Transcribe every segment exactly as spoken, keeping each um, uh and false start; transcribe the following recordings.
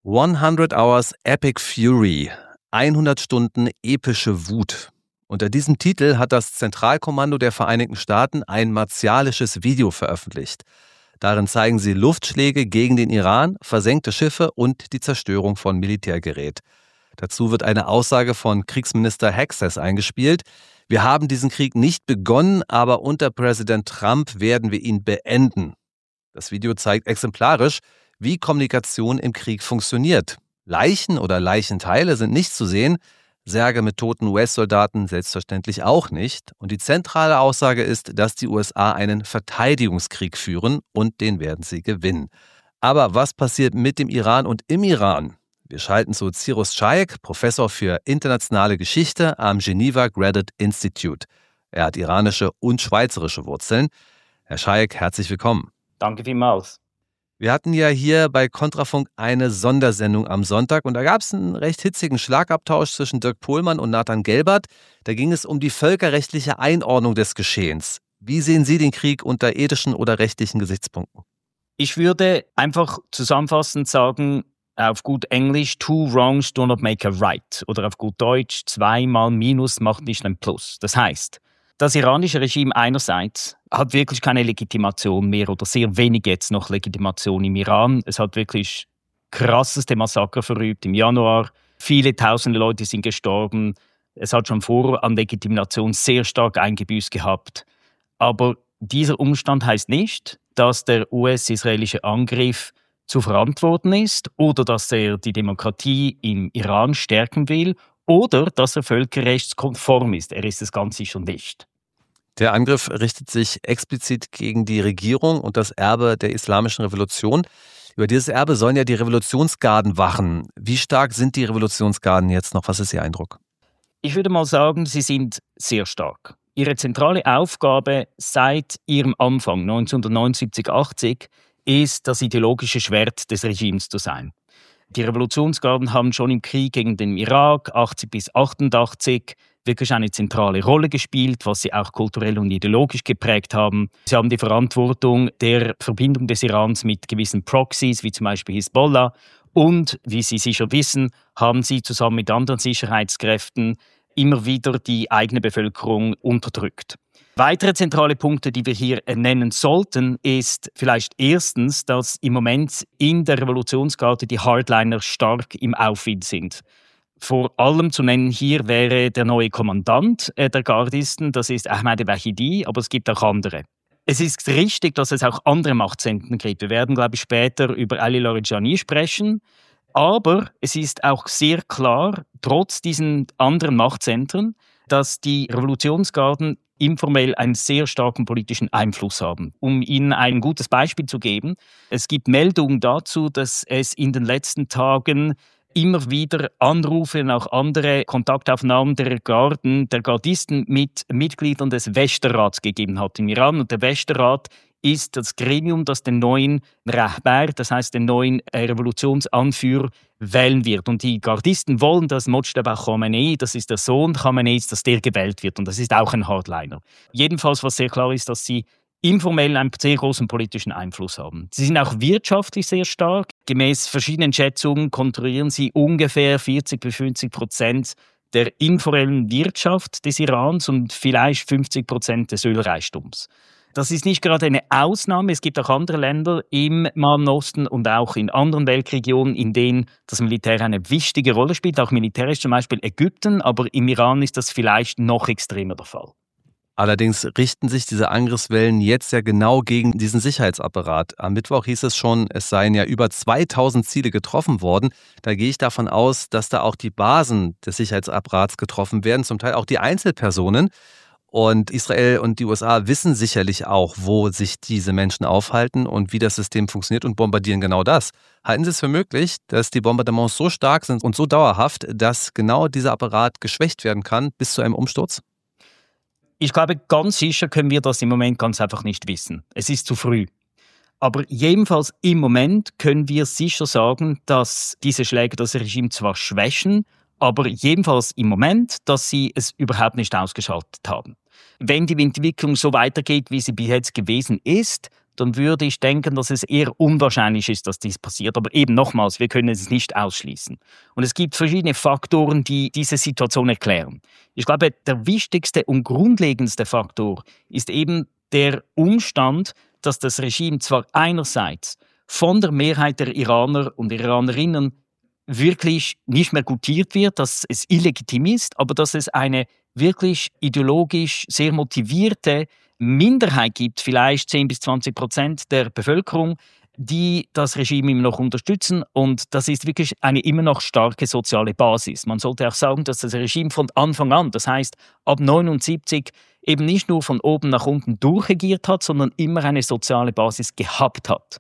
hundert Hours Epic Fury. hundert Stunden epische Wut. Unter diesem Titel hat das Zentralkommando der Vereinigten Staaten ein martialisches Video veröffentlicht. Darin zeigen sie Luftschläge gegen den Iran, versenkte Schiffe und die Zerstörung von Militärgerät. Dazu wird eine Aussage von Kriegsminister Hexas eingespielt. Wir haben diesen Krieg nicht begonnen, aber unter Präsident Trump werden wir ihn beenden. Das Video zeigt exemplarisch, wie Kommunikation im Krieg funktioniert. Leichen oder Leichenteile sind nicht zu sehen, Särge mit toten U S-Soldaten selbstverständlich auch nicht. Und die zentrale Aussage ist, dass die U S A einen Verteidigungskrieg führen und den werden sie gewinnen. Aber was passiert mit dem Iran und im Iran? Wir schalten zu Cyrus Shaik, Professor für internationale Geschichte am Geneva Graduate Institute. Er hat iranische und schweizerische Wurzeln. Herr Shaik, herzlich willkommen. Danke vielmals. Wir hatten ja hier bei Kontrafunk eine Sondersendung am Sonntag und da gab es einen recht hitzigen Schlagabtausch zwischen Dirk Pohlmann und Nathan Gelbert. Da ging es um die völkerrechtliche Einordnung des Geschehens. Wie sehen Sie den Krieg unter ethischen oder rechtlichen Gesichtspunkten? Ich würde einfach zusammenfassend sagen, auf gut Englisch, two wrongs do not make a right. Oder auf gut Deutsch, zweimal Minus macht nicht ein Plus. Das heißt, das iranische Regime einerseits hat wirklich keine Legitimation mehr oder sehr wenig jetzt noch Legitimation im Iran. Es hat wirklich krasseste Massaker verübt im Januar. Viele tausende Leute sind gestorben. Es hat schon vorher an Legitimation sehr stark eingebüßt gehabt. Aber dieser Umstand heißt nicht, dass der U S-israelische Angriff zu verantworten ist oder dass er die Demokratie im Iran stärken will oder dass er völkerrechtskonform ist. Er ist es ganz sicher nicht. Der Angriff richtet sich explizit gegen die Regierung und das Erbe der Islamischen Revolution. Über dieses Erbe sollen ja die Revolutionsgarden wachen. Wie stark sind die Revolutionsgarden jetzt noch? Was ist Ihr Eindruck? Ich würde mal sagen, sie sind sehr stark. Ihre zentrale Aufgabe seit ihrem Anfang neunzehnhundertneunundsiebzig achtzig ist, das ideologische Schwert des Regimes zu sein. Die Revolutionsgarden haben schon im Krieg gegen den Irak achtzig bis achtundachtzig wirklich eine zentrale Rolle gespielt, was sie auch kulturell und ideologisch geprägt haben. Sie haben die Verantwortung der Verbindung des Irans mit gewissen Proxys, wie zum Beispiel Hisbollah. Und, wie Sie sicher wissen, haben sie zusammen mit anderen Sicherheitskräften immer wieder die eigene Bevölkerung unterdrückt. Weitere zentrale Punkte, die wir hier nennen sollten, ist vielleicht erstens, dass im Moment in der Revolutionsgarde die Hardliner stark im Aufwind sind. Vor allem zu nennen hier wäre der neue Kommandant der Gardisten, das ist Ahmad Wahidi, aber es gibt auch andere. Es ist richtig, dass es auch andere Machtzentren gibt. Wir werden, glaube ich, später über Ali Larijani sprechen. Aber es ist auch sehr klar, trotz diesen anderen Machtzentren, dass die Revolutionsgarden informell einen sehr starken politischen Einfluss haben. Um Ihnen ein gutes Beispiel zu geben, es gibt Meldungen dazu, dass es in den letzten Tagen immer wieder Anrufe und auch andere Kontaktaufnahmen der Garden, der Gardisten mit Mitgliedern des Wächterrats gegeben hat im Iran. Und der Wächterrat ist das Gremium, das den neuen Rahbar, das heißt den neuen Revolutionsanführer, wählen wird. Und die Gardisten wollen, dass Mojtaba Khamenei, das ist der Sohn Khameneis, dass der gewählt wird. Und das ist auch ein Hardliner. Jedenfalls, was sehr klar ist, dass sie informell einen sehr großen politischen Einfluss haben. Sie sind auch wirtschaftlich sehr stark. Gemäß verschiedenen Schätzungen kontrollieren sie ungefähr vierzig bis fünfzig Prozent der informellen Wirtschaft des Irans und vielleicht fünfzig Prozent des Ölreichtums. Das ist nicht gerade eine Ausnahme. Es gibt auch andere Länder im Nahen Osten und auch in anderen Weltregionen, in denen das Militär eine wichtige Rolle spielt, auch militärisch, zum Beispiel Ägypten, aber im Iran ist das vielleicht noch extremer der Fall. Allerdings richten sich diese Angriffswellen jetzt ja genau gegen diesen Sicherheitsapparat. Am Mittwoch hieß es schon, es seien ja über zweitausend Ziele getroffen worden. Da gehe ich davon aus, dass da auch die Basen des Sicherheitsapparats getroffen werden, zum Teil auch die Einzelpersonen. Und Israel und die U S A wissen sicherlich auch, wo sich diese Menschen aufhalten und wie das System funktioniert und bombardieren genau das. Halten Sie es für möglich, dass die Bombardements so stark sind und so dauerhaft, dass genau dieser Apparat geschwächt werden kann bis zu einem Umsturz? Ich glaube, ganz sicher können wir das im Moment ganz einfach nicht wissen. Es ist zu früh. Aber jedenfalls im Moment können wir sicher sagen, dass diese Schläge das Regime zwar schwächen, aber jedenfalls im Moment, dass sie es überhaupt nicht ausgeschaltet haben. Wenn die Entwicklung so weitergeht, wie sie bis jetzt gewesen ist, dann würde ich denken, dass es eher unwahrscheinlich ist, dass dies passiert. Aber eben nochmals, wir können es nicht ausschließen. Und es gibt verschiedene Faktoren, die diese Situation erklären. Ich glaube, der wichtigste und grundlegendste Faktor ist eben der Umstand, dass das Regime zwar einerseits von der Mehrheit der Iraner und Iranerinnen wirklich nicht mehr gutiert wird, dass es illegitim ist, aber dass es eine wirklich ideologisch sehr motivierte Minderheit gibt, vielleicht zehn bis zwanzig Prozent der Bevölkerung, die das Regime immer noch unterstützen. Und das ist wirklich eine immer noch starke soziale Basis. Man sollte auch sagen, dass das Regime von Anfang an, das heißt ab neunundsiebzig, eben nicht nur von oben nach unten durchregiert hat, sondern immer eine soziale Basis gehabt hat.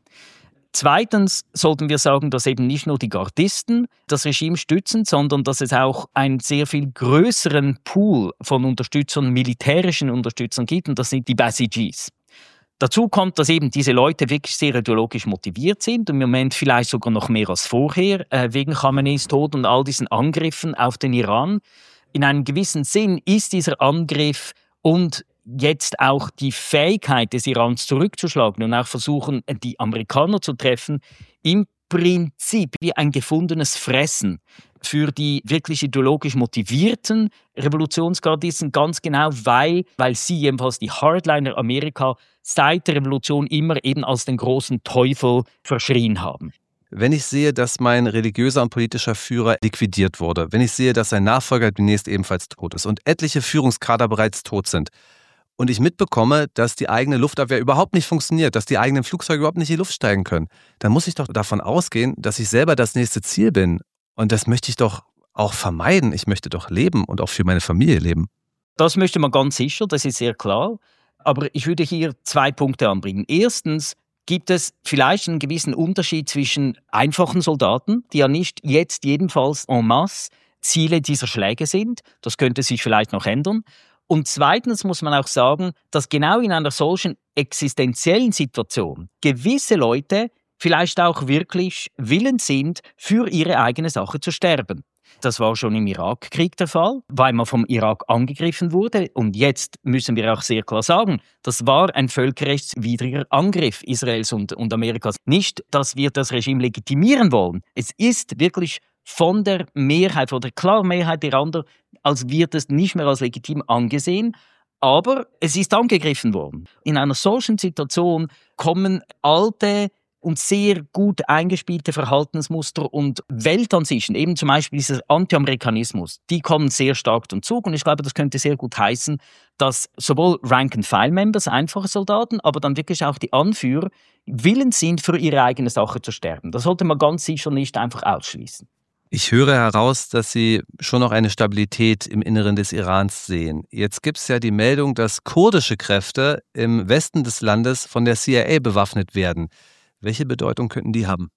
Zweitens sollten wir sagen, dass eben nicht nur die Gardisten das Regime stützen, sondern dass es auch einen sehr viel größeren Pool von Unterstützern, militärischen Unterstützern gibt, und das sind die Basijis. Dazu kommt, dass eben diese Leute wirklich sehr ideologisch motiviert sind, im Moment vielleicht sogar noch mehr als vorher, äh, wegen Khameneis Tod und all diesen Angriffen auf den Iran. In einem gewissen Sinn ist dieser Angriff und jetzt auch die Fähigkeit des Irans zurückzuschlagen und auch versuchen, die Amerikaner zu treffen, im Prinzip wie ein gefundenes Fressen für die wirklich ideologisch motivierten Revolutionsgardisten, ganz genau, weil, weil sie jedenfalls die Hardliner Amerika seit der Revolution immer eben als den großen Teufel verschrien haben. Wenn ich sehe, dass mein religiöser und politischer Führer liquidiert wurde, wenn ich sehe, dass sein Nachfolger demnächst ebenfalls tot ist und etliche Führungskader bereits tot sind, und ich mitbekomme, dass die eigene Luftabwehr überhaupt nicht funktioniert, dass die eigenen Flugzeuge überhaupt nicht in die Luft steigen können, dann muss ich doch davon ausgehen, dass ich selber das nächste Ziel bin. Und das möchte ich doch auch vermeiden. Ich möchte doch leben und auch für meine Familie leben. Das möchte man ganz sicher, das ist sehr klar. Aber ich würde hier zwei Punkte anbringen. Erstens gibt es vielleicht einen gewissen Unterschied zwischen einfachen Soldaten, die ja nicht jetzt jedenfalls en masse Ziele dieser Schläge sind. Das könnte sich vielleicht noch ändern. Und zweitens muss man auch sagen, dass genau in einer solchen existenziellen Situation gewisse Leute vielleicht auch wirklich willens sind, für ihre eigene Sache zu sterben. Das war schon im Irakkrieg der Fall, weil man vom Irak angegriffen wurde. Und jetzt müssen wir auch sehr klar sagen, das war ein völkerrechtswidriger Angriff Israels und, und Amerikas. Nicht, dass wir das Regime legitimieren wollen. Es ist wirklich von der Mehrheit, von der klaren Mehrheit der anderen, als wird es nicht mehr als legitim angesehen. Aber es ist angegriffen worden. In einer solchen Situation kommen alte und sehr gut eingespielte Verhaltensmuster und Weltansichten, eben zum Beispiel dieser Anti-Amerikanismus, die kommen sehr stark zum Zug. Und ich glaube, das könnte sehr gut heißen, dass sowohl Rank-and-File-Members, einfache Soldaten, aber dann wirklich auch die Anführer willens sind, für ihre eigene Sache zu sterben. Das sollte man ganz sicher nicht einfach ausschließen. Ich höre heraus, dass Sie schon noch eine Stabilität im Inneren des Irans sehen. Jetzt gibt es ja die Meldung, dass kurdische Kräfte im Westen des Landes von der C I A bewaffnet werden. Welche Bedeutung könnten die haben?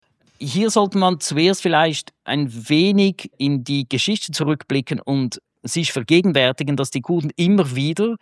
Hier sollte man zuerst vielleicht ein wenig in die Geschichte zurückblicken und sich vergegenwärtigen, dass die Kurden immer wieder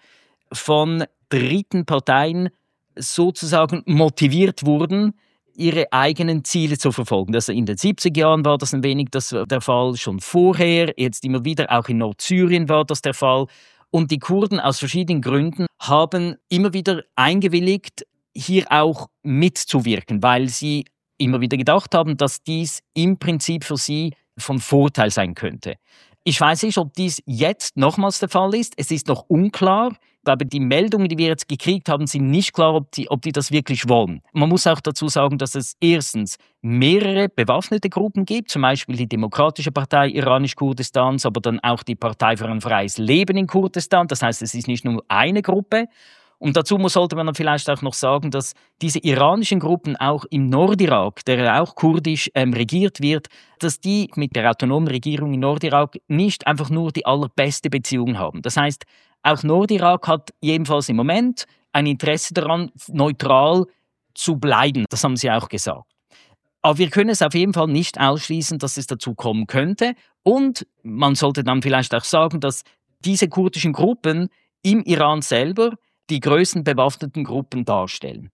von dritten Parteien sozusagen motiviert wurden, ihre eigenen Ziele zu verfolgen. Das in den siebziger Jahren war das ein wenig das der Fall, schon vorher, jetzt immer wieder, auch in Nordsyrien war das der Fall. Und die Kurden aus verschiedenen Gründen haben immer wieder eingewilligt, hier auch mitzuwirken, weil sie immer wieder gedacht haben, dass dies im Prinzip für sie von Vorteil sein könnte. Ich weiß nicht, ob dies jetzt nochmals der Fall ist. Es ist noch unklar. Aber die Meldungen, die wir jetzt gekriegt haben, sind nicht klar, ob die, ob die das wirklich wollen. Man muss auch dazu sagen, dass es erstens mehrere bewaffnete Gruppen gibt, zum Beispiel die Demokratische Partei Iranisch-Kurdistans, aber dann auch die Partei für ein freies Leben in Kurdistan. Das heißt, es ist nicht nur eine Gruppe. Und dazu sollte man dann vielleicht auch noch sagen, dass diese iranischen Gruppen auch im Nordirak, der auch kurdisch ähm, regiert wird, dass die mit der autonomen Regierung in Nordirak nicht einfach nur die allerbeste Beziehung haben. Das heißt, auch Nordirak hat jedenfalls im Moment ein Interesse daran, neutral zu bleiben. Das haben sie auch gesagt. Aber wir können es auf jeden Fall nicht ausschließen, dass es dazu kommen könnte. Und man sollte dann vielleicht auch sagen, dass diese kurdischen Gruppen im Iran selber die größten bewaffneten Gruppen darstellen.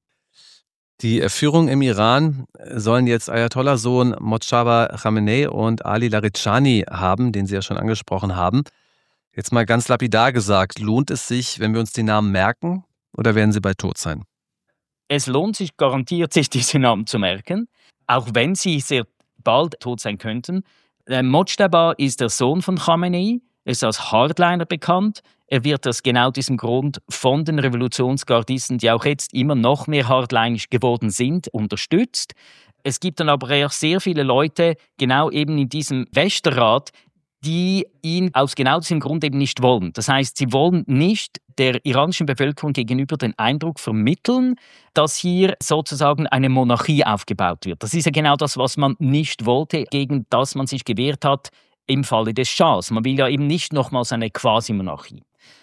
Die Führung im Iran sollen jetzt Ayatollah-Sohn Mojtaba Khamenei und Ali Larijani haben, den Sie ja schon angesprochen haben. Jetzt mal ganz lapidar gesagt, lohnt es sich, wenn wir uns die Namen merken, oder werden sie bald tot sein? es lohnt sich garantiert, sich diese Namen zu merken, auch wenn sie sehr bald tot sein könnten. Mojtaba ist der Sohn von Khamenei, er ist als Hardliner bekannt. Er wird aus genau diesem Grund von den Revolutionsgardisten, die auch jetzt immer noch mehr hardlinisch geworden sind, unterstützt. Es gibt dann aber auch sehr viele Leute, genau eben in diesem Westerrat, die ihn aus genau diesem Grund eben nicht wollen. Das heißt, sie wollen nicht der iranischen Bevölkerung gegenüber den Eindruck vermitteln, dass hier sozusagen eine Monarchie aufgebaut wird. Das ist ja genau das, was man nicht wollte, gegen das man sich gewehrt hat im Falle des Schahs. Man will ja eben nicht nochmals eine Quasi-Monarchie.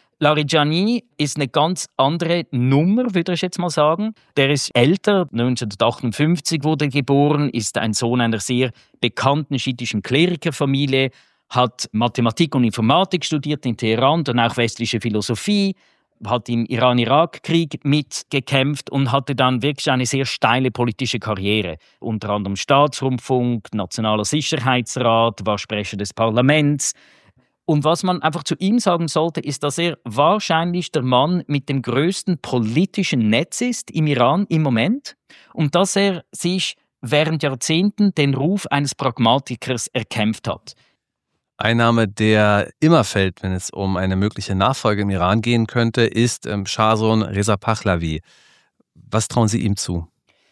Larijani ist eine ganz andere Nummer, würde ich jetzt mal sagen. Der ist älter, neunzehnhundertachtundfünfzig wurde geboren, ist ein Sohn einer sehr bekannten schiitischen Klerikerfamilie, hat Mathematik und Informatik studiert in Teheran, dann auch westliche Philosophie, hat im Iran-Irak-Krieg mitgekämpft und hatte dann wirklich eine sehr steile politische Karriere. Unter anderem Staatsrundfunk, Nationaler Sicherheitsrat, war Sprecher des Parlaments. Und was man einfach zu ihm sagen sollte, ist, dass er wahrscheinlich der Mann mit dem größten politischen Netz ist im Iran im Moment und dass er sich während Jahrzehnten den Ruf eines Pragmatikers erkämpft hat. Ein Name, der immer fällt, wenn es um eine mögliche Nachfolge im Iran gehen könnte, ist ähm, Schahsohn Reza Pahlavi. Was trauen Sie ihm zu?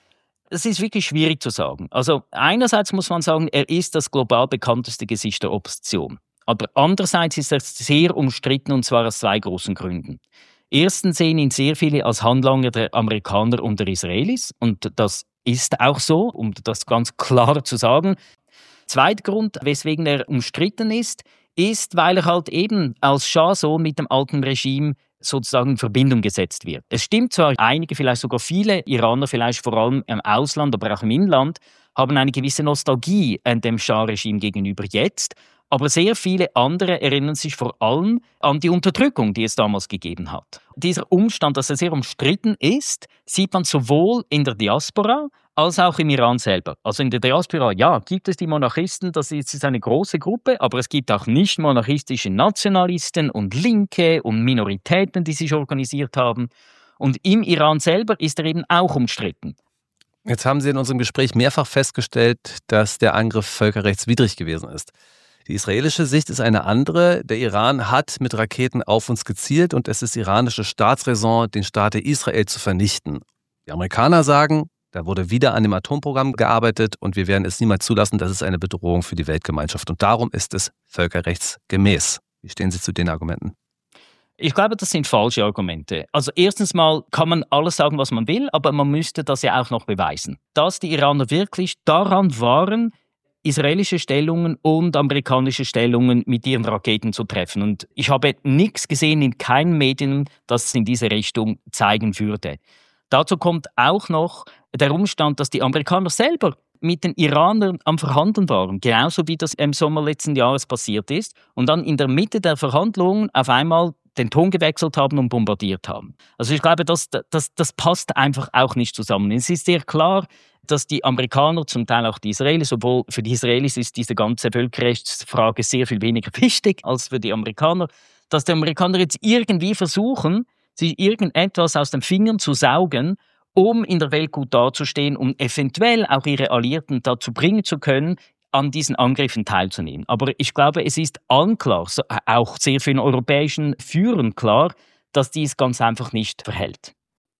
Das ist wirklich schwierig zu sagen. Also einerseits muss man sagen, er ist das global bekannteste Gesicht der Opposition. Aber andererseits ist er sehr umstritten, und zwar aus zwei großen Gründen. Erstens sehen ihn sehr viele als Handlanger der Amerikaner und der Israelis. Und das ist auch so, um das ganz klar zu sagen. Zweiter Grund, weswegen er umstritten ist, ist, weil er halt eben als Schahsohn mit dem alten Regime sozusagen in Verbindung gesetzt wird. Es stimmt zwar, einige, vielleicht sogar viele Iraner, vielleicht vor allem im Ausland, aber auch im Inland, haben eine gewisse Nostalgie dem Schah-Regime gegenüber jetzt, aber sehr viele andere erinnern sich vor allem an die Unterdrückung, die es damals gegeben hat. Dieser Umstand, dass er sehr umstritten ist, sieht man sowohl in der Diaspora als auch im Iran selber. Also in der Diaspora, ja, gibt es die Monarchisten, das ist eine große Gruppe, aber es gibt auch nicht-monarchistische Nationalisten und Linke und Minoritäten, die sich organisiert haben. Und im Iran selber ist er eben auch umstritten. Jetzt haben Sie in unserem Gespräch mehrfach festgestellt, dass der Angriff völkerrechtswidrig gewesen ist. Die israelische Sicht ist eine andere. Der Iran hat mit Raketen auf uns gezielt und es ist iranische Staatsräson, den Staat Israel zu vernichten. Die Amerikaner sagen, da wurde wieder an dem Atomprogramm gearbeitet und wir werden es niemals zulassen, das ist eine Bedrohung für die Weltgemeinschaft. Und darum ist es völkerrechtsgemäß. Wie stehen Sie zu den Argumenten? Ich glaube, das sind falsche Argumente. Also erstens mal kann man alles sagen, was man will, aber man müsste das ja auch noch beweisen. Dass die Iraner wirklich daran waren, israelische Stellungen und amerikanische Stellungen mit ihren Raketen zu treffen. Und ich habe nichts gesehen in keinen Medien, das es in diese Richtung zeigen würde. Dazu kommt auch noch der Umstand, dass die Amerikaner selber mit den Iranern am Verhandeln waren, genauso wie das im Sommer letzten Jahres passiert ist, und dann in der Mitte der Verhandlungen auf einmal den Ton gewechselt haben und bombardiert haben. Also ich glaube, das, das, das passt einfach auch nicht zusammen. Es ist sehr klar, dass die Amerikaner, zum Teil auch die Israelis, obwohl für die Israelis ist diese ganze Völkerrechtsfrage sehr viel weniger wichtig als für die Amerikaner, dass die Amerikaner jetzt irgendwie versuchen, sich irgendetwas aus den Fingern zu saugen, um in der Welt gut dazustehen, um eventuell auch ihre Alliierten dazu bringen zu können, an diesen Angriffen teilzunehmen. Aber ich glaube, es ist allen klar, auch sehr vielen europäischen Führern klar, dass dies ganz einfach nicht verhält.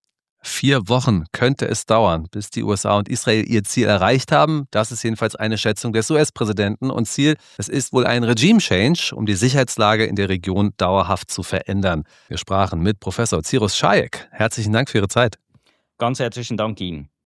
Vier Wochen könnte es dauern, bis die U S A und Israel ihr Ziel erreicht haben. Das ist jedenfalls eine Schätzung des U S-Präsidenten. Und Ziel, es ist wohl ein Regime-Change, um die Sicherheitslage in der Region dauerhaft zu verändern. Wir sprachen mit Professor Cyrus Shayek. Herzlichen Dank für Ihre Zeit. Ganz herzlichen Dank Ihnen.